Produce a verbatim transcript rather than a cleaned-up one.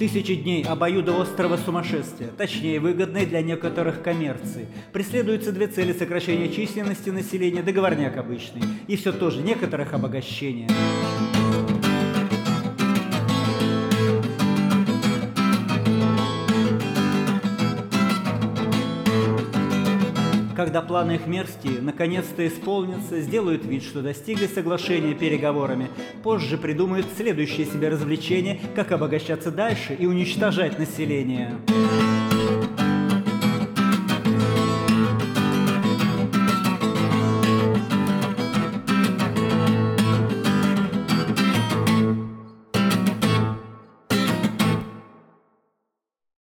Тысячи дней обоюдоострого сумасшествия, точнее выгодной для некоторых коммерции. Преследуются две цели: сокращения численности населения, договорняк обычный, и все тоже некоторых обогащения. Когда планы их мерзкие наконец-то исполнятся, сделают вид, что достигли соглашения переговорами, позже придумают следующее себе развлечение, как обогащаться дальше и уничтожать население.